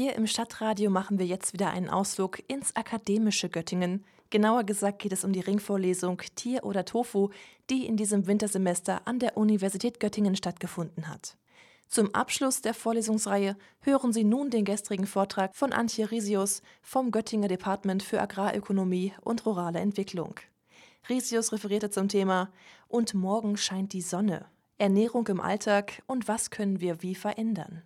Hier im Stadtradio machen wir jetzt wieder einen Ausflug ins akademische Göttingen. Genauer gesagt geht es um die Ringvorlesung Tier oder Tofu, die in diesem Wintersemester an der Universität Göttingen stattgefunden hat. Zum Abschluss der Vorlesungsreihe hören Sie nun den gestrigen Vortrag von Antje Risius vom Göttinger Department für Agrarökonomie und rurale Entwicklung. Risius referierte zum Thema »Und morgen scheint die Sonne. Ernährung im Alltag und was können wir wie verändern?«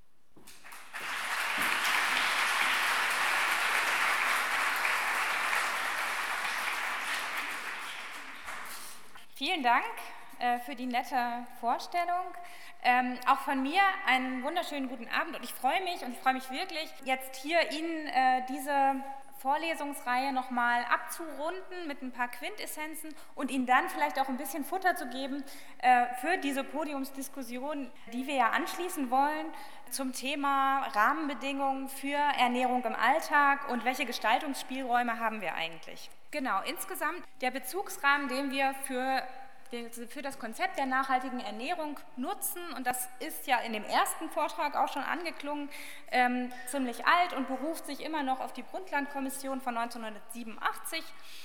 Vielen Dank für die nette Vorstellung. Auch von mir einen wunderschönen guten Abend und ich freue mich wirklich, jetzt hier Ihnen diese Vorlesungsreihe nochmal abzurunden mit ein paar Quintessenzen und Ihnen dann vielleicht auch ein bisschen Futter zu geben für diese Podiumsdiskussion, die wir ja anschließen wollen zum Thema Rahmenbedingungen für Ernährung im Alltag und welche Gestaltungsspielräume haben wir eigentlich. Genau, insgesamt der Bezugsrahmen, den wir für das Konzept der nachhaltigen Ernährung nutzen, und das ist ja in dem ersten Vortrag auch schon angeklungen, ziemlich alt und beruft sich immer noch auf die Brundtland-Kommission von 1987,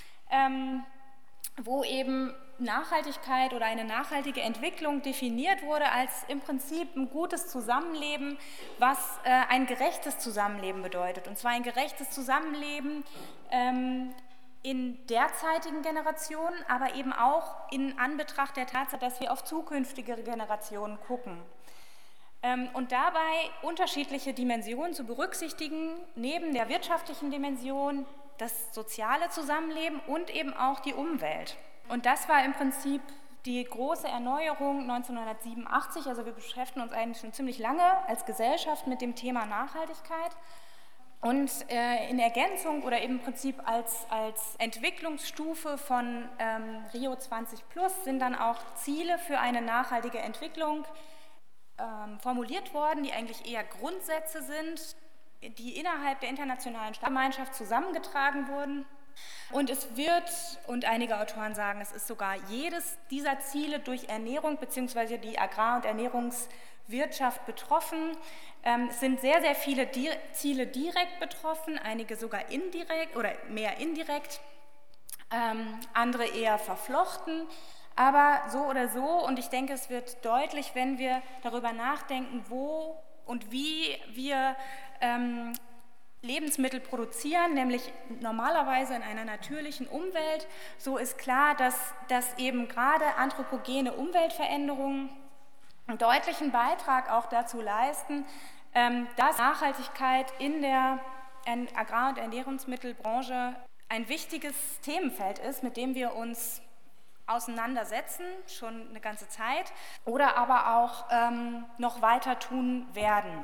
wo eben Nachhaltigkeit oder eine nachhaltige Entwicklung definiert wurde als im Prinzip ein gutes Zusammenleben, was ein gerechtes Zusammenleben bedeutet. Und zwar ein gerechtes Zusammenleben in derzeitigen Generationen, aber eben auch in Anbetracht der Tatsache, dass wir auf zukünftige Generationen gucken. Und dabei unterschiedliche Dimensionen zu berücksichtigen, neben der wirtschaftlichen Dimension, das soziale Zusammenleben und eben auch die Umwelt. Und das war im Prinzip die große Erneuerung 1987, also wir beschäftigen uns eigentlich schon ziemlich lange als Gesellschaft mit dem Thema Nachhaltigkeit. Und in Ergänzung oder im Prinzip als Entwicklungsstufe von Rio 20 Plus sind dann auch Ziele für eine nachhaltige Entwicklung formuliert worden, die eigentlich eher Grundsätze sind, die innerhalb der internationalen Staatengemeinschaft zusammengetragen wurden. Und es wird, und einige Autoren sagen, es ist sogar jedes dieser Ziele durch Ernährung bzw. die Agrar- und Ernährungswirtschaft betroffen. Es sind sehr, sehr viele Ziele direkt betroffen, einige sogar indirekt oder mehr indirekt, andere eher verflochten. Aber so oder so, und ich denke, es wird deutlich, wenn wir darüber nachdenken, wo und wie wir Lebensmittel produzieren, nämlich normalerweise in einer natürlichen Umwelt, so ist klar, dass eben gerade anthropogene Umweltveränderungen einen deutlichen Beitrag auch dazu leisten, dass Nachhaltigkeit in der Agrar- und Ernährungsmittelbranche ein wichtiges Themenfeld ist, mit dem wir uns auseinandersetzen, schon eine ganze Zeit, oder aber auch noch weiter tun werden.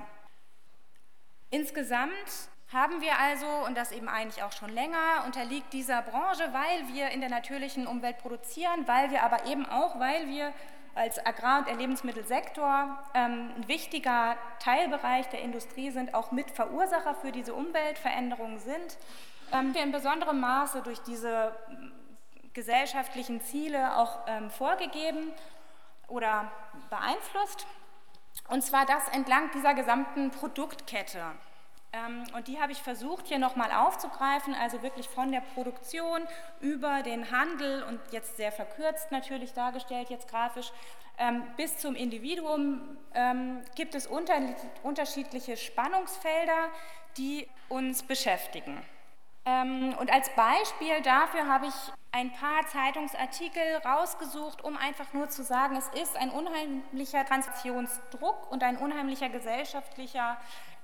Insgesamt haben wir also, und das eben eigentlich auch schon länger, unterliegt dieser Branche, weil wir in der natürlichen Umwelt produzieren, weil wir aber eben auch, weil wir als Agrar- und Lebensmittelsektor ein wichtiger Teilbereich der Industrie sind, auch Mitverursacher für diese Umweltveränderungen sind, wir in besonderem Maße durch diese gesellschaftlichen Ziele auch vorgegeben oder beeinflusst, und zwar das entlang dieser gesamten Produktkette. Und die habe ich versucht hier nochmal aufzugreifen, also wirklich von der Produktion über den Handel und jetzt sehr verkürzt natürlich dargestellt, jetzt grafisch, bis zum Individuum gibt es unterschiedliche Spannungsfelder, die uns beschäftigen. Und als Beispiel dafür habe ich ein paar Zeitungsartikel rausgesucht, um einfach nur zu sagen, es ist ein unheimlicher Transitionsdruck und ein unheimlicher gesellschaftliches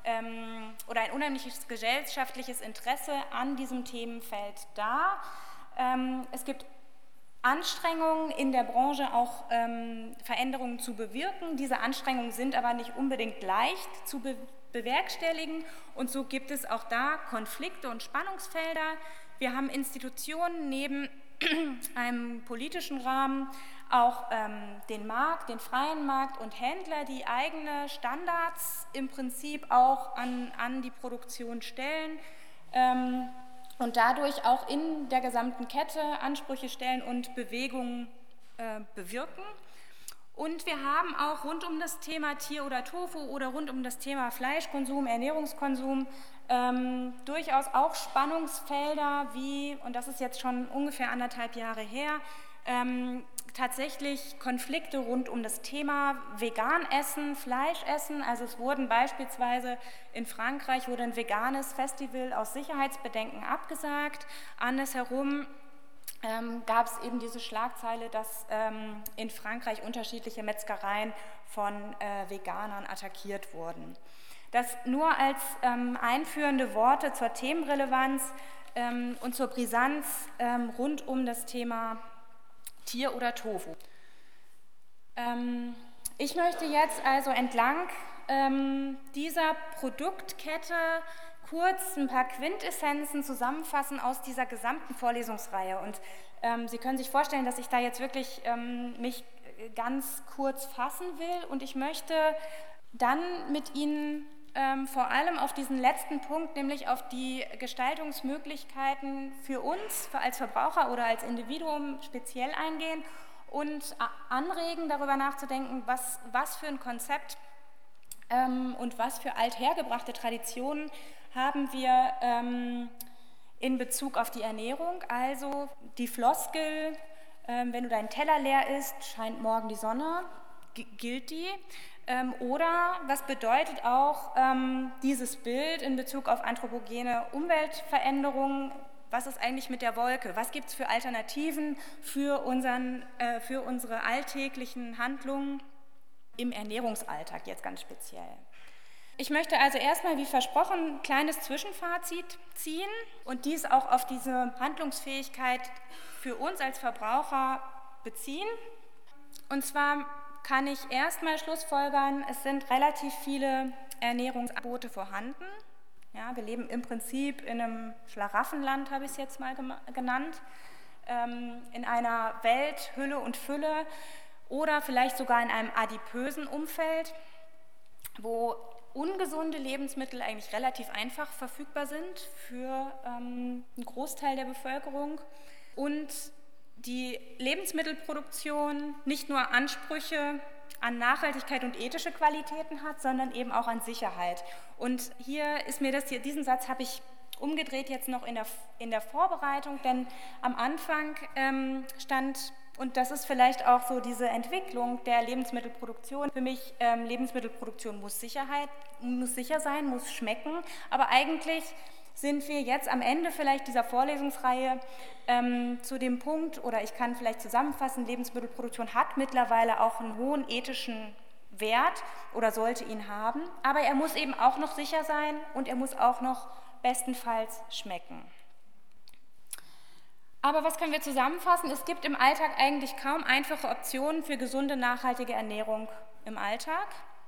Interesse an diesem Themenfeld da. Es gibt Anstrengungen in der Branche auch Veränderungen zu bewirken. Diese Anstrengungen sind aber nicht unbedingt leicht zu bewerkstelligen und so gibt es auch da Konflikte und Spannungsfelder. Wir haben Institutionen neben einem politischen Rahmen auch den Markt, den freien Markt und Händler, die eigene Standards im Prinzip auch an die Produktion stellen und dadurch auch in der gesamten Kette Ansprüche stellen und Bewegungen bewirken. Und wir haben auch rund um das Thema Tier oder Tofu oder rund um das Thema Fleischkonsum, Ernährungskonsum durchaus auch Spannungsfelder wie, und das ist jetzt schon ungefähr 1,5 Jahre her, tatsächlich Konflikte rund um das Thema Veganessen, Fleischessen. Also es wurden beispielsweise in Frankreich wurde ein veganes Festival aus Sicherheitsbedenken abgesagt. Andersherum gab es eben diese Schlagzeile, dass in Frankreich unterschiedliche Metzgereien von Veganern attackiert wurden. Das nur als einführende Worte zur Themenrelevanz und zur Brisanz rund um das Thema Tier oder Tofu. Ich möchte jetzt also entlang dieser Produktkette kurz ein paar Quintessenzen zusammenfassen aus dieser gesamten Vorlesungsreihe. Und Sie können sich vorstellen, dass ich da jetzt wirklich mich ganz kurz fassen will. Und ich möchte dann mit Ihnen vor allem auf diesen letzten Punkt, nämlich auf die Gestaltungsmöglichkeiten für uns als Verbraucher oder als Individuum speziell eingehen und anregen, darüber nachzudenken, was für ein Konzept und was für althergebrachte Traditionen haben wir in Bezug auf die Ernährung. Also die Floskel, wenn du deinen Teller leer isst, scheint morgen die Sonne, gilt die? Oder was bedeutet auch dieses Bild in Bezug auf anthropogene Umweltveränderungen? Was ist eigentlich mit der Wolke? Was gibt es für Alternativen für unsere alltäglichen Handlungen im Ernährungsalltag jetzt ganz speziell? Ich möchte also erstmal, wie versprochen, ein kleines Zwischenfazit ziehen und dies auch auf diese Handlungsfähigkeit für uns als Verbraucher beziehen. Und zwar kann ich erstmal schlussfolgern, es sind relativ viele Ernährungsangebote vorhanden. Ja, wir leben im Prinzip in einem Schlaraffenland, habe ich es jetzt mal genannt, in einer Welt Hülle und Fülle oder vielleicht sogar in einem adipösen Umfeld, wo ungesunde Lebensmittel eigentlich relativ einfach verfügbar sind für einen Großteil der Bevölkerung und die Lebensmittelproduktion nicht nur Ansprüche an Nachhaltigkeit und ethische Qualitäten hat, sondern eben auch an Sicherheit. Und hier ist mir diesen Satz habe ich umgedreht jetzt noch in der Vorbereitung, denn am Anfang stand, und das ist vielleicht auch so diese Entwicklung der Lebensmittelproduktion, für mich Lebensmittelproduktion muss sicher sein, muss schmecken, aber eigentlich sind wir jetzt am Ende vielleicht dieser Vorlesungsreihe zu dem Punkt, oder ich kann vielleicht zusammenfassen, Lebensmittelproduktion hat mittlerweile auch einen hohen ethischen Wert oder sollte ihn haben, aber er muss eben auch noch sicher sein und er muss auch noch bestenfalls schmecken. Aber was können wir zusammenfassen? Es gibt im Alltag eigentlich kaum einfache Optionen für gesunde, nachhaltige Ernährung im Alltag.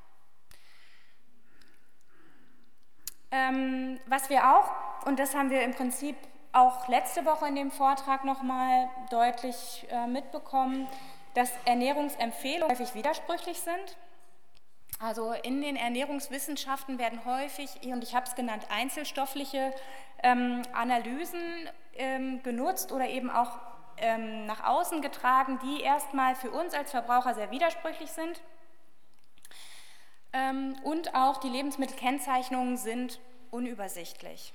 Was wir auch, und das haben wir im Prinzip auch letzte Woche in dem Vortrag nochmal deutlich mitbekommen, dass Ernährungsempfehlungen häufig widersprüchlich sind. Also in den Ernährungswissenschaften werden häufig, und ich habe es genannt, einzelstoffliche Analysen genutzt oder eben auch nach außen getragen, die erstmal für uns als Verbraucher sehr widersprüchlich sind. Und auch die Lebensmittelkennzeichnungen sind unübersichtlich.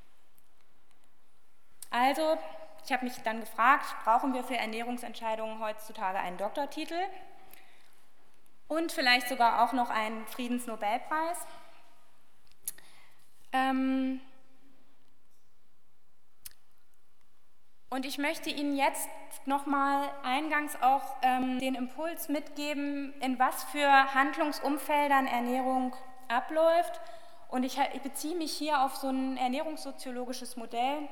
Also, ich habe mich dann gefragt, brauchen wir für Ernährungsentscheidungen heutzutage einen Doktortitel und vielleicht sogar auch noch einen Friedensnobelpreis? Und ich möchte Ihnen jetzt nochmal eingangs auch den Impuls mitgeben, in was für Handlungsumfeldern Ernährung abläuft. Und ich beziehe mich hier auf so ein ernährungssoziologisches Modell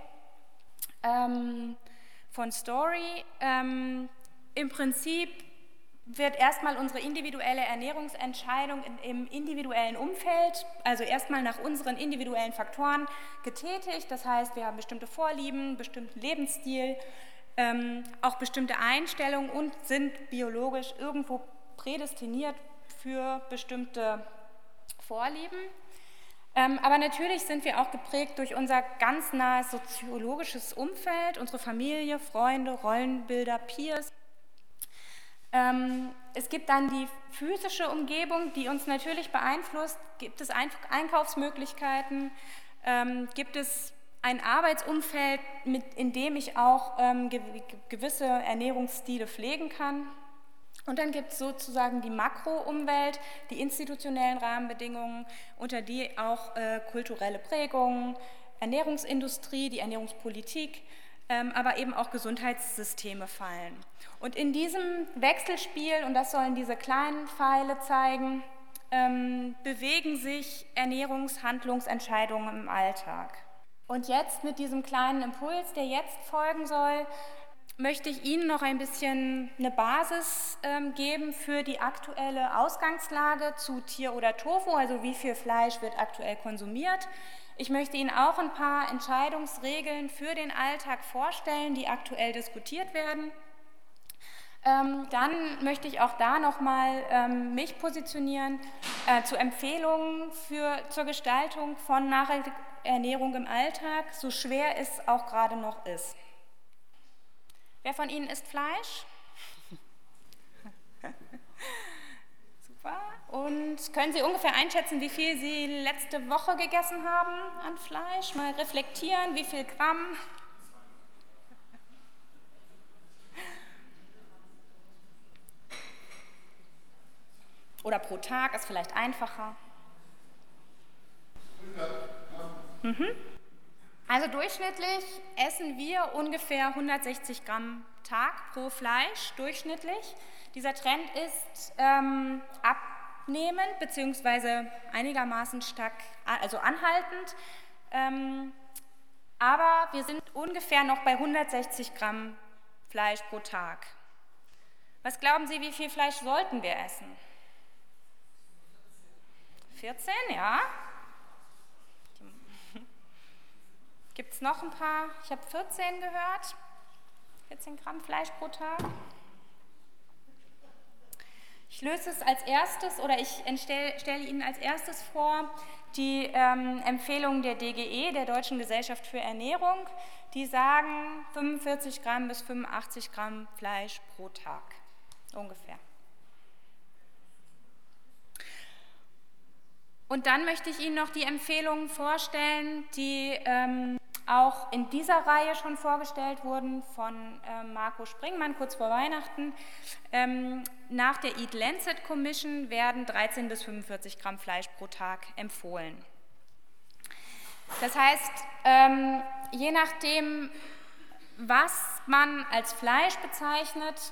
von Story. Im Prinzip wird erstmal unsere individuelle Ernährungsentscheidung im individuellen Umfeld, also erstmal nach unseren individuellen Faktoren getätigt. Das heißt, wir haben bestimmte Vorlieben, bestimmten Lebensstil, auch bestimmte Einstellungen und sind biologisch irgendwo prädestiniert für bestimmte Vorlieben. Aber natürlich sind wir auch geprägt durch unser ganz nahes soziologisches Umfeld, unsere Familie, Freunde, Rollenbilder, Peers. Es gibt dann die physische Umgebung, die uns natürlich beeinflusst. Gibt es Einkaufsmöglichkeiten? Gibt es ein Arbeitsumfeld, in dem ich auch gewisse Ernährungsstile pflegen kann? Und dann gibt es sozusagen die Makroumwelt, die institutionellen Rahmenbedingungen, unter die auch kulturelle Prägungen, Ernährungsindustrie, die Ernährungspolitik, aber eben auch Gesundheitssysteme fallen. Und in diesem Wechselspiel, und das sollen diese kleinen Pfeile zeigen, bewegen sich Ernährungshandlungsentscheidungen im Alltag. Und jetzt mit diesem kleinen Impuls, der jetzt folgen soll, möchte ich Ihnen noch ein bisschen eine Basis geben für die aktuelle Ausgangslage zu Tier oder Tofu, also wie viel Fleisch wird aktuell konsumiert. Ich möchte Ihnen auch ein paar Entscheidungsregeln für den Alltag vorstellen, die aktuell diskutiert werden. Dann möchte ich auch da nochmal mich positionieren zu Empfehlungen zur Gestaltung von nachhaltiger Ernährung im Alltag, so schwer es auch gerade noch ist. Wer von Ihnen isst Fleisch? Super. Und können Sie ungefähr einschätzen, wie viel Sie letzte Woche gegessen haben an Fleisch? Mal reflektieren, wie viel Gramm? Oder pro Tag ist vielleicht einfacher. 100 Gramm. Also durchschnittlich essen wir ungefähr 160 Gramm Tag pro Fleisch, durchschnittlich. Dieser Trend ist abnehmend bzw. einigermaßen stark, also anhaltend, aber wir sind ungefähr noch bei 160 Gramm Fleisch pro Tag. Was glauben Sie, wie viel Fleisch sollten wir essen? 14, ja. Gibt es noch ein paar? Ich habe 14 gehört. 14 Gramm Fleisch pro Tag. Ich löse es als erstes oder ich stelle Ihnen als erstes vor die Empfehlungen der DGE, der Deutschen Gesellschaft für Ernährung, die sagen 45 Gramm bis 85 Gramm Fleisch pro Tag, ungefähr. Und dann möchte ich Ihnen noch die Empfehlungen vorstellen, die auch in dieser Reihe schon vorgestellt wurden von Marco Springmann kurz vor Weihnachten. Nach der Eat Lancet Commission werden 13 bis 45 Gramm Fleisch pro Tag empfohlen. Das heißt, je nachdem, was man als Fleisch bezeichnet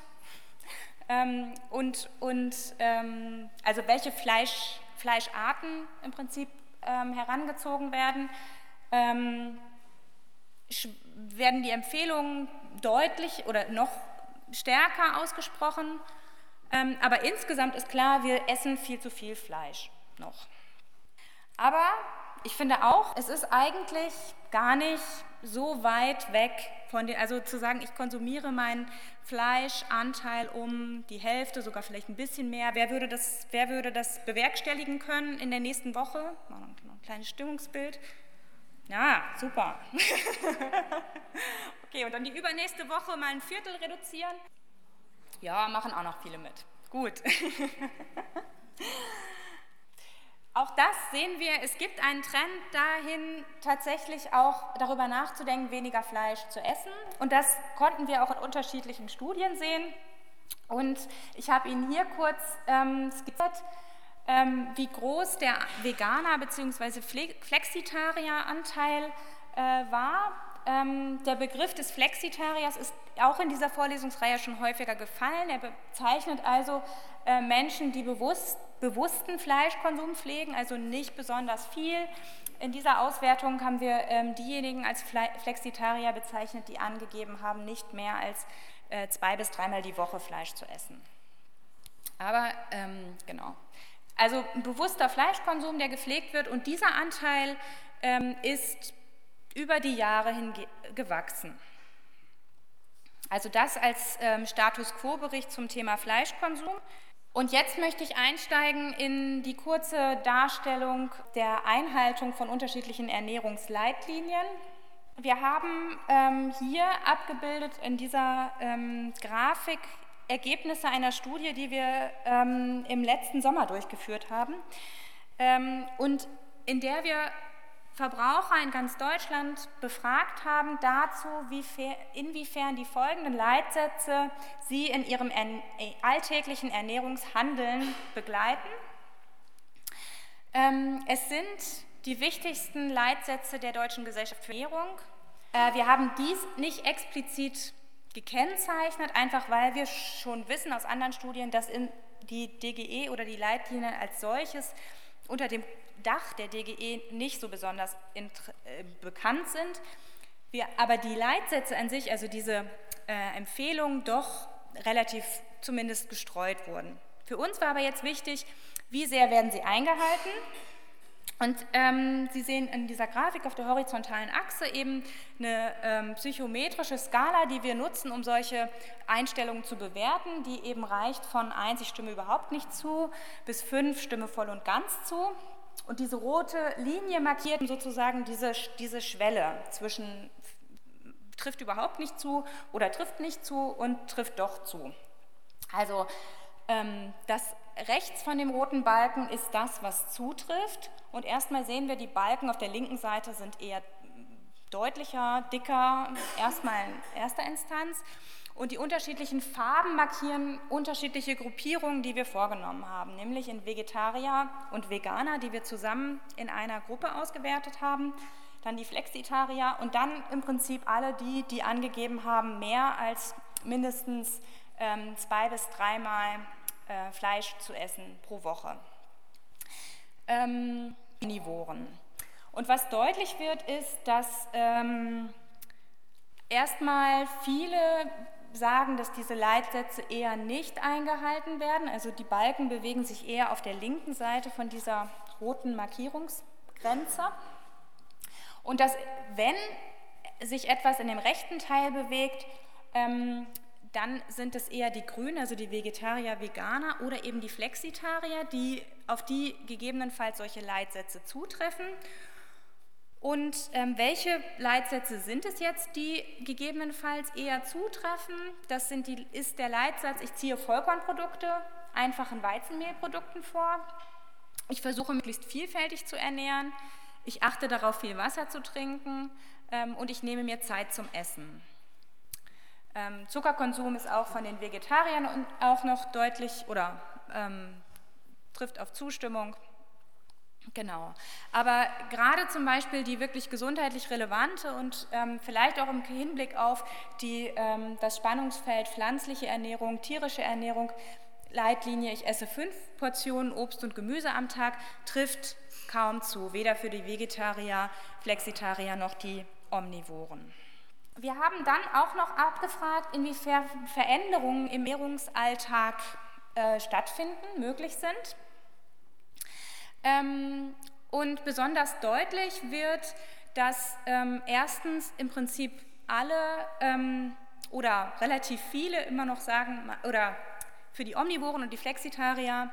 also welche Fleischarten im Prinzip herangezogen werden, werden die Empfehlungen deutlich oder noch stärker ausgesprochen. Aber insgesamt ist klar, wir essen viel zu viel Fleisch noch. Aber ich finde auch, es ist eigentlich gar nicht so weit weg von den, also zu sagen, ich konsumiere meinen Fleischanteil um die Hälfte, sogar vielleicht ein bisschen mehr. Wer würde das bewerkstelligen können in der nächsten Woche? Mal ein kleines Stimmungsbild. Ja, super. Okay, und dann die übernächste Woche mal ein Viertel reduzieren. Ja, machen auch noch viele mit. Gut. Auch das sehen wir, es gibt einen Trend dahin, tatsächlich auch darüber nachzudenken, weniger Fleisch zu essen. Und das konnten wir auch in unterschiedlichen Studien sehen. Und ich habe Ihnen hier kurz skizziert, wie groß der Veganer- bzw. Flexitarier-Anteil war. Der Begriff des Flexitariers ist auch in dieser Vorlesungsreihe schon häufiger gefallen. Er bezeichnet also Menschen, die bewussten Fleischkonsum pflegen, also nicht besonders viel. In dieser Auswertung haben wir diejenigen als Flexitarier bezeichnet, die angegeben haben, nicht mehr als 2- bis 3-mal die Woche Fleisch zu essen. Aber genau. Also ein bewusster Fleischkonsum, der gepflegt wird, und dieser Anteil ist über die Jahre hin gewachsen. Also das als Status Quo-Bericht zum Thema Fleischkonsum. Und jetzt möchte ich einsteigen in die kurze Darstellung der Einhaltung von unterschiedlichen Ernährungsleitlinien. Wir haben hier abgebildet in dieser Grafik Ergebnisse einer Studie, die wir im letzten Sommer durchgeführt haben und in der wir Verbraucher in ganz Deutschland befragt haben dazu, inwiefern die folgenden Leitsätze sie in ihrem alltäglichen Ernährungshandeln begleiten. Es sind die wichtigsten Leitsätze der Deutschen Gesellschaft für Ernährung. Wir haben dies nicht explizit gekennzeichnet, einfach weil wir schon wissen aus anderen Studien, dass die DGE oder die Leitlinien als solches unter dem Dach der DGE nicht so besonders bekannt sind. Aber die Leitsätze an sich, also diese Empfehlungen, doch relativ zumindest gestreut wurden. Für uns war aber jetzt wichtig, wie sehr werden sie eingehalten. Und Sie sehen in dieser Grafik auf der horizontalen Achse eben eine psychometrische Skala, die wir nutzen, um solche Einstellungen zu bewerten, die eben reicht von 1, ich stimme überhaupt nicht zu, bis 5, stimme voll und ganz zu. Und diese rote Linie markiert sozusagen diese Schwelle zwischen trifft überhaupt nicht zu oder trifft nicht zu und trifft doch zu. Also das rechts von dem roten Balken ist das, was zutrifft. Und erstmal sehen wir, die Balken auf der linken Seite sind eher deutlicher, dicker, erstmal in erster Instanz. Und die unterschiedlichen Farben markieren unterschiedliche Gruppierungen, die wir vorgenommen haben, nämlich in Vegetarier und Veganer, die wir zusammen in einer Gruppe ausgewertet haben, dann die Flexitarier und dann im Prinzip alle die angegeben haben, mehr als mindestens 2 bis 3 Mal Fleisch zu essen pro Woche. Omnivoren. Und was deutlich wird, ist, dass erstmal viele sagen, dass diese Leitsätze eher nicht eingehalten werden. Also die Balken bewegen sich eher auf der linken Seite von dieser roten Markierungsgrenze. Und dass, wenn sich etwas in dem rechten Teil bewegt, dann sind es eher die Grünen, also die Vegetarier, Veganer oder eben die Flexitarier, auf die gegebenenfalls solche Leitsätze zutreffen. Und welche Leitsätze sind es jetzt, die gegebenenfalls eher zutreffen? Das ist der Leitsatz, ich ziehe Vollkornprodukte einfachen Weizenmehlprodukten vor. Ich versuche möglichst vielfältig zu ernähren. Ich achte darauf, viel Wasser zu trinken und ich nehme mir Zeit zum Essen. Zuckerkonsum ist auch von den Vegetariern auch noch deutlich oder trifft auf Zustimmung. Genau. Aber gerade zum Beispiel die wirklich gesundheitlich relevante und vielleicht auch im Hinblick auf das Spannungsfeld pflanzliche Ernährung, tierische Ernährung, Leitlinie, ich esse 5 Portionen Obst und Gemüse am Tag, trifft kaum zu, weder für die Vegetarier, Flexitarier noch die Omnivoren. Wir haben dann auch noch abgefragt, inwiefern Veränderungen im Ernährungsalltag stattfinden, möglich sind. Und besonders deutlich wird, dass erstens im Prinzip alle oder relativ viele immer noch sagen, oder für die Omnivoren und die Flexitarier,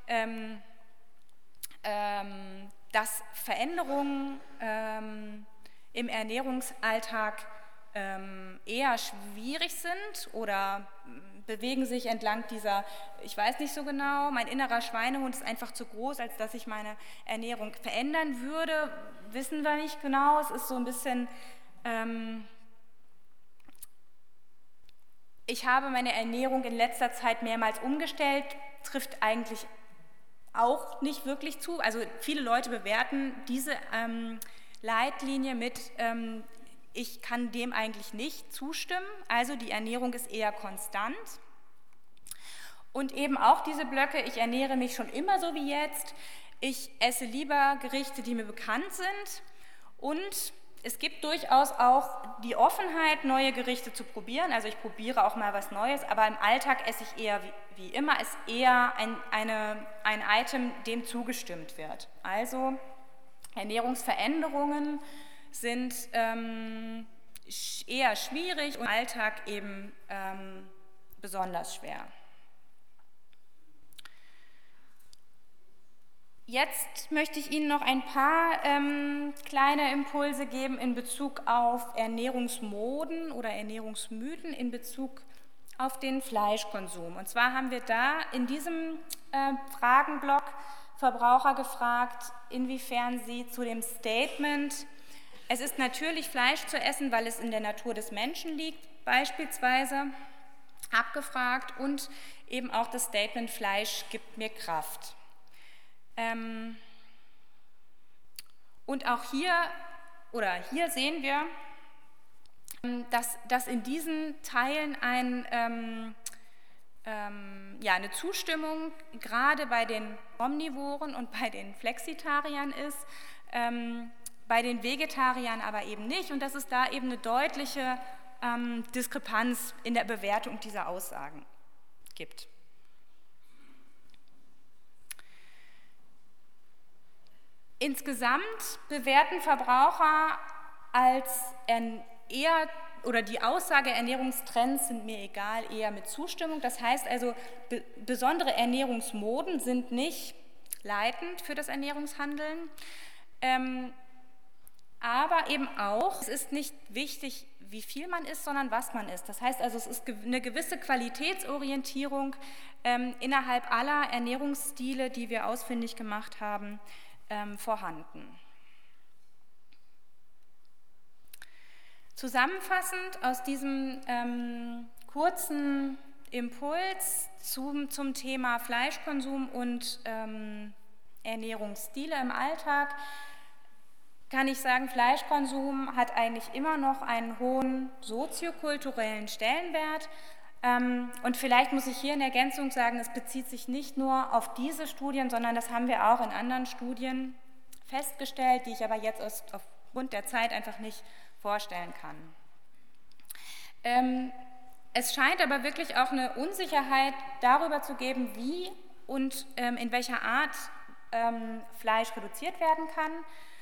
dass Veränderungen im Ernährungsalltag eher schwierig sind oder bewegen sich entlang dieser, ich weiß nicht so genau, mein innerer Schweinehund ist einfach zu groß, als dass ich meine Ernährung verändern würde, wissen wir nicht genau. Es ist so ein bisschen, ich habe meine Ernährung in letzter Zeit mehrmals umgestellt, trifft eigentlich auch nicht wirklich zu. Also viele Leute bewerten diese Leitlinie mit, ich kann dem eigentlich nicht zustimmen, also die Ernährung ist eher konstant. Und eben auch diese Blöcke, ich ernähre mich schon immer so wie jetzt, ich esse lieber Gerichte, die mir bekannt sind und es gibt durchaus auch die Offenheit, neue Gerichte zu probieren, also ich probiere auch mal was Neues, aber im Alltag esse ich eher wie immer, ist eher ein Item, dem zugestimmt wird. Also Ernährungsveränderungen sind eher schwierig und im Alltag eben besonders schwer. Jetzt möchte ich Ihnen noch ein paar kleine Impulse geben in Bezug auf Ernährungsmoden oder Ernährungsmythen in Bezug auf den Fleischkonsum. Und zwar haben wir da in diesem Fragenblock Verbraucher gefragt, inwiefern sie zu dem Statement, es ist natürlich Fleisch zu essen, weil es in der Natur des Menschen liegt, beispielsweise abgefragt, und eben auch das Statement, Fleisch gibt mir Kraft. Und auch hier sehen wir, dass in diesen Teilen eine Zustimmung gerade bei den Omnivoren und bei den Flexitariern ist, bei den Vegetariern aber eben nicht, und dass es da eben eine deutliche Diskrepanz in der Bewertung dieser Aussagen gibt. Insgesamt bewerten Verbraucher als eher, oder die Aussage Ernährungstrends sind mir egal, eher mit Zustimmung. Das heißt also, besondere Ernährungsmoden sind nicht leitend für das Ernährungshandeln, aber eben auch, es ist nicht wichtig, wie viel man isst, sondern was man isst. Das heißt also, es ist eine gewisse Qualitätsorientierung innerhalb aller Ernährungsstile, die wir ausfindig gemacht haben, vorhanden. Zusammenfassend aus diesem kurzen Impuls zum Thema Fleischkonsum und Ernährungsstile im Alltag kann ich sagen, Fleischkonsum hat eigentlich immer noch einen hohen soziokulturellen Stellenwert. Und vielleicht muss ich hier in Ergänzung sagen, es bezieht sich nicht nur auf diese Studien, sondern das haben wir auch in anderen Studien festgestellt, die ich aber jetzt aufgrund der Zeit einfach nicht vorstellen kann. Es scheint aber wirklich auch eine Unsicherheit darüber zu geben, wie und in welcher Art Fleisch reduziert werden kann.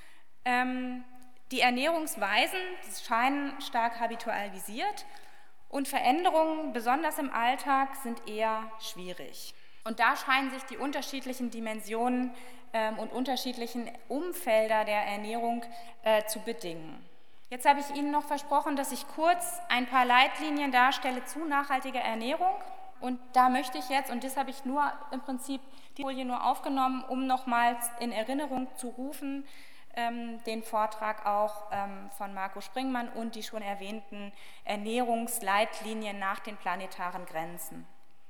Die Ernährungsweisen scheinen stark habitualisiert und Veränderungen, besonders im Alltag, sind eher schwierig. Und da scheinen sich die unterschiedlichen Dimensionen und unterschiedlichen Umfelder der Ernährung zu bedingen. Jetzt habe ich Ihnen noch versprochen, dass ich kurz ein paar Leitlinien darstelle zu nachhaltiger Ernährung. Und da möchte ich jetzt, und das habe ich nur im Prinzip die Folie nur aufgenommen, um nochmals in Erinnerung zu rufen, den Vortrag auch von Marco Springmann und die schon erwähnten Ernährungsleitlinien nach den planetaren Grenzen.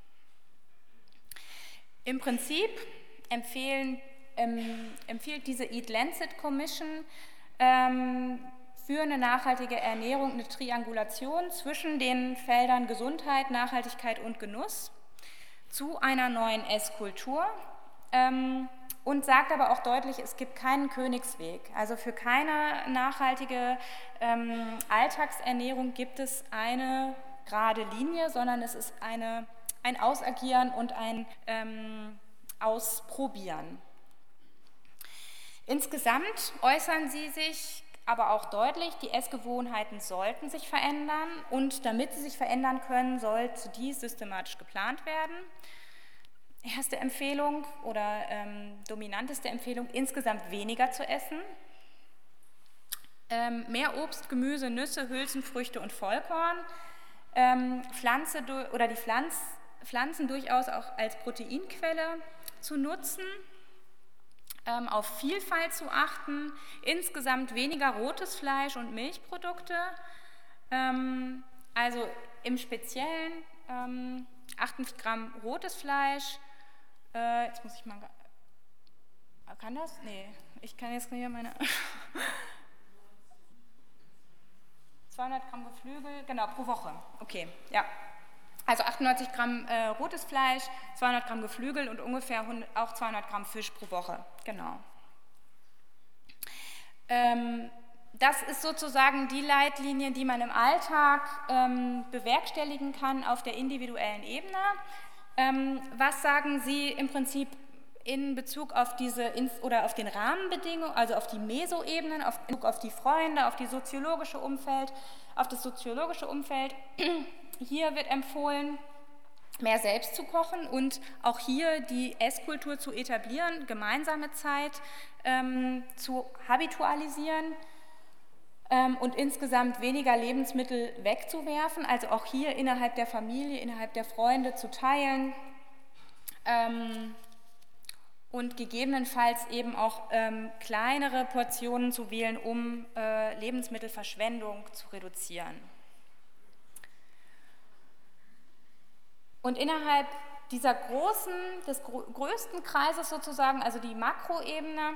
Im Prinzip empfiehlt diese Eat Lancet Commission für eine nachhaltige Ernährung eine Triangulation zwischen den Feldern Gesundheit, Nachhaltigkeit und Genuss zu einer neuen Esskultur. Und sagt aber auch deutlich, es gibt keinen Königsweg. Also für keine nachhaltige Alltagsernährung gibt es eine gerade Linie, sondern es ist ein Ausagieren und ein Ausprobieren. Insgesamt äußern sie sich aber auch deutlich, die Essgewohnheiten sollten sich verändern, und damit sie sich verändern können, sollte dies systematisch geplant werden. Erste Empfehlung oder dominanteste Empfehlung, insgesamt weniger zu essen. Mehr Obst, Gemüse, Nüsse, Hülsenfrüchte und Vollkorn. Pflanzen durchaus auch als Proteinquelle zu nutzen. Auf Vielfalt zu achten. Insgesamt weniger rotes Fleisch und Milchprodukte. Also im Speziellen 48 Gramm rotes Fleisch. Jetzt muss ich mal. Kann das? Nee, ich kann jetzt hier meine. 200 Gramm Geflügel, genau, pro Woche. Okay, ja. Also 98 Gramm rotes Fleisch, 200 Gramm Geflügel und ungefähr auch 200 Gramm Fisch pro Woche. Genau. Das ist sozusagen die Leitlinie, die man im Alltag bewerkstelligen kann auf der individuellen Ebene. Was sagen Sie im Prinzip in Bezug auf auf den Rahmenbedingungen, also auf die Mesoebenen, auf die Freunde, auf das soziologische Umfeld? Hier wird empfohlen, mehr selbst zu kochen und auch hier die Esskultur zu etablieren, gemeinsame Zeit zu habitualisieren. und insgesamt weniger Lebensmittel wegzuwerfen, also auch hier innerhalb der Familie, innerhalb der Freunde zu teilen und gegebenenfalls eben auch kleinere Portionen zu wählen, um Lebensmittelverschwendung zu reduzieren. Und innerhalb des größten Kreises sozusagen, also die Makroebene,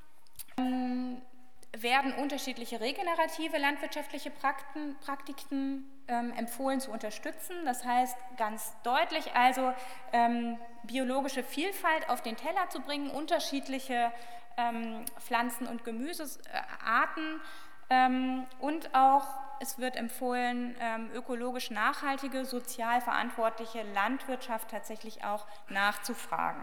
werden unterschiedliche regenerative landwirtschaftliche Praktiken empfohlen zu unterstützen. Das heißt ganz deutlich also biologische Vielfalt auf den Teller zu bringen, unterschiedliche Pflanzen- und Gemüsearten und auch, es wird empfohlen, ökologisch nachhaltige, sozial verantwortliche Landwirtschaft tatsächlich auch nachzufragen.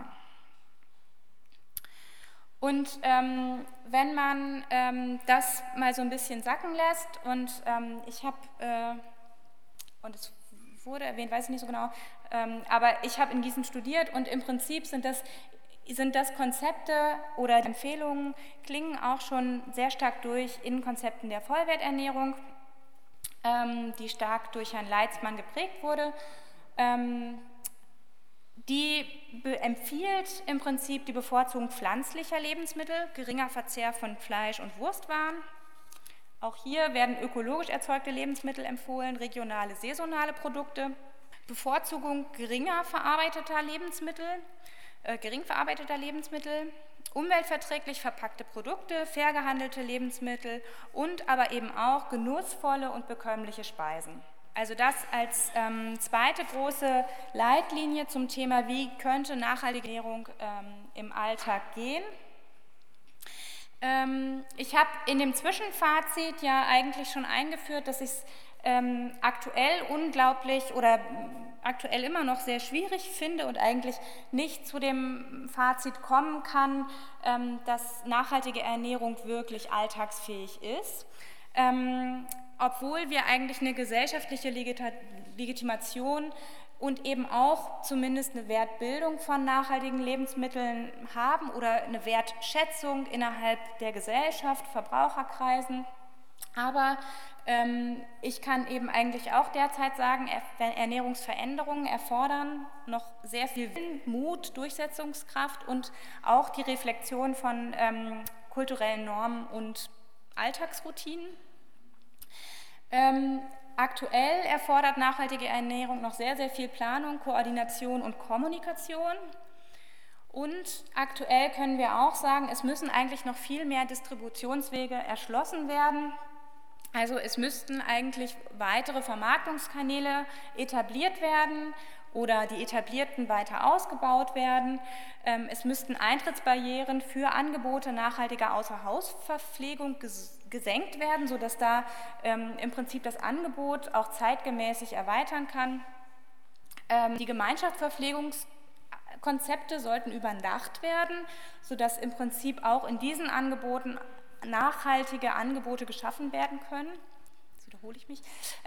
Und wenn man das mal so ein bisschen sacken lässt und ich habe, und es wurde erwähnt, weiß ich nicht so genau, aber ich habe in Gießen studiert und im Prinzip sind das Konzepte oder Empfehlungen, klingen auch schon sehr stark durch in Konzepten der Vollwerternährung, die stark durch Herrn Leitzmann geprägt wurde. Die empfiehlt im Prinzip die Bevorzugung pflanzlicher Lebensmittel, geringer Verzehr von Fleisch- und Wurstwaren. Auch hier werden ökologisch erzeugte Lebensmittel empfohlen, regionale, saisonale Produkte, Bevorzugung geringverarbeiteter Lebensmittel, umweltverträglich verpackte Produkte, fair gehandelte Lebensmittel und aber eben auch genussvolle und bekömmliche Speisen. Also das als zweite große Leitlinie zum Thema, wie könnte nachhaltige Ernährung im Alltag gehen. Ich habe in dem Zwischenfazit ja eigentlich schon eingeführt, dass ich es aktuell immer noch sehr schwierig finde und eigentlich nicht zu dem Fazit kommen kann, dass nachhaltige Ernährung wirklich alltagsfähig ist. Obwohl wir eigentlich eine gesellschaftliche Legitimation und eben auch zumindest eine Wertbildung von nachhaltigen Lebensmitteln haben oder eine Wertschätzung innerhalb der Gesellschaft, Verbraucherkreisen. Aber ich kann eben eigentlich auch derzeit sagen, Ernährungsveränderungen erfordern noch sehr viel Mut, Durchsetzungskraft und auch die Reflexion von kulturellen Normen und Alltagsroutinen. Aktuell erfordert nachhaltige Ernährung noch sehr, sehr viel Planung, Koordination und Kommunikation. Und aktuell können wir auch sagen, es müssen eigentlich noch viel mehr Distributionswege erschlossen werden. Also es müssten eigentlich weitere Vermarktungskanäle etabliert werden oder die etablierten weiter ausgebaut werden. Es müssten Eintrittsbarrieren für Angebote nachhaltiger Außerhausverpflegung gesenkt werden, sodass da im Prinzip das Angebot auch zeitgemäß sich erweitern kann. Die Gemeinschaftsverpflegungskonzepte sollten überdacht werden, sodass im Prinzip auch in diesen Angeboten nachhaltige Angebote geschaffen werden können. Jetzt wiederhole ich mich.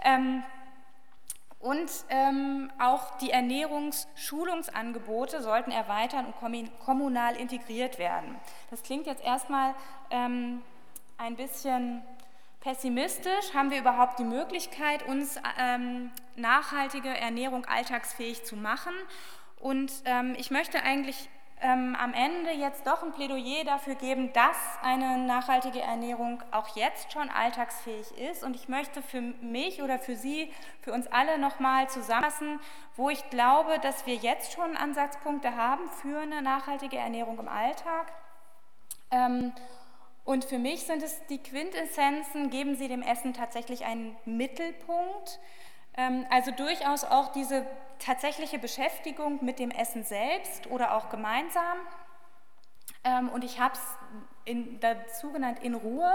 Und auch die Ernährungsschulungsangebote sollten erweitern und kommunal integriert werden. Das klingt jetzt erstmal ein bisschen pessimistisch. Haben wir überhaupt die Möglichkeit, uns nachhaltige Ernährung alltagsfähig zu machen? Und ich möchte eigentlich am Ende jetzt doch ein Plädoyer dafür geben, dass eine nachhaltige Ernährung auch jetzt schon alltagsfähig ist. Und ich möchte für mich oder für Sie, für uns alle nochmal zusammenfassen, wo ich glaube, dass wir jetzt schon Ansatzpunkte haben für eine nachhaltige Ernährung im Alltag. Und für mich sind es die Quintessenzen, geben Sie dem Essen tatsächlich einen Mittelpunkt. Also durchaus auch diese tatsächliche Beschäftigung mit dem Essen selbst oder auch gemeinsam. Und ich habe es dazu genannt, in Ruhe.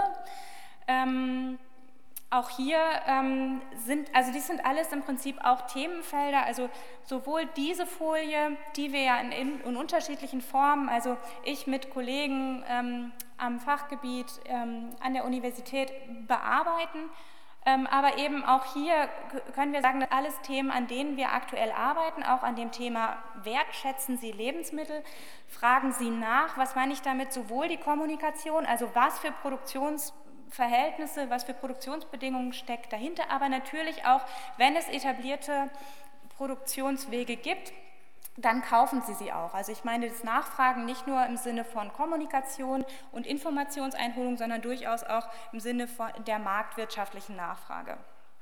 Auch hier dies sind alles im Prinzip auch Themenfelder, also sowohl diese Folie, die wir ja in unterschiedlichen Formen, also ich mit Kollegen am Fachgebiet an der Universität bearbeiten, aber eben auch hier können wir sagen, dass alles Themen, an denen wir aktuell arbeiten, auch an dem Thema wertschätzen Sie Lebensmittel, fragen Sie nach, was meine ich damit, sowohl die Kommunikation, also was für Produktionsformen Verhältnisse, was für Produktionsbedingungen steckt dahinter, aber natürlich auch, wenn es etablierte Produktionswege gibt, dann kaufen Sie sie auch. Also ich meine das Nachfragen nicht nur im Sinne von Kommunikation und Informationseinholung, sondern durchaus auch im Sinne von der marktwirtschaftlichen Nachfrage.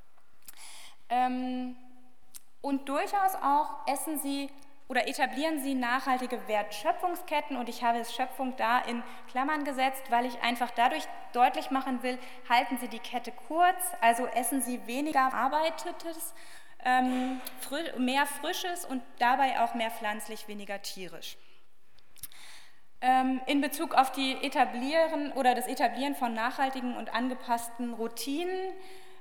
Und durchaus auch essen Sie oder etablieren Sie nachhaltige Wertschöpfungsketten, und ich habe das Schöpfung da in Klammern gesetzt, weil ich einfach dadurch deutlich machen will, halten Sie die Kette kurz, also essen Sie weniger verarbeitetes, mehr Frisches und dabei auch mehr pflanzlich, weniger tierisch. In Bezug auf die das Etablieren von nachhaltigen und angepassten Routinen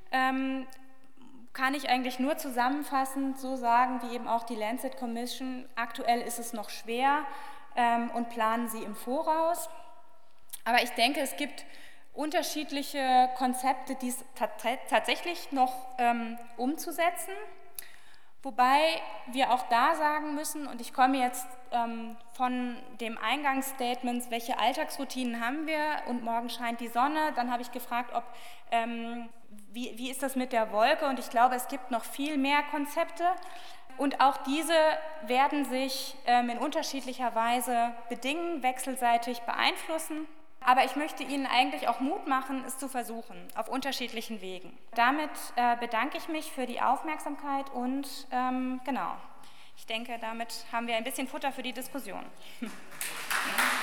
kann ich eigentlich nur zusammenfassend so sagen, wie eben auch die Lancet Commission, aktuell ist es noch schwer und planen Sie im Voraus. Aber ich denke, es gibt unterschiedliche Konzepte, die es tatsächlich noch umzusetzen, wobei wir auch da sagen müssen, und ich komme jetzt von dem Eingangsstatement, welche Alltagsroutinen haben wir, und morgen scheint die Sonne, dann habe ich gefragt, wie ist das mit der Wolke, und ich glaube, es gibt noch viel mehr Konzepte, und auch diese werden sich in unterschiedlicher Weise bedingen, wechselseitig beeinflussen. Aber ich möchte Ihnen eigentlich auch Mut machen, es zu versuchen, auf unterschiedlichen Wegen. Damit bedanke ich mich für die Aufmerksamkeit und genau, ich denke, damit haben wir ein bisschen Futter für die Diskussion.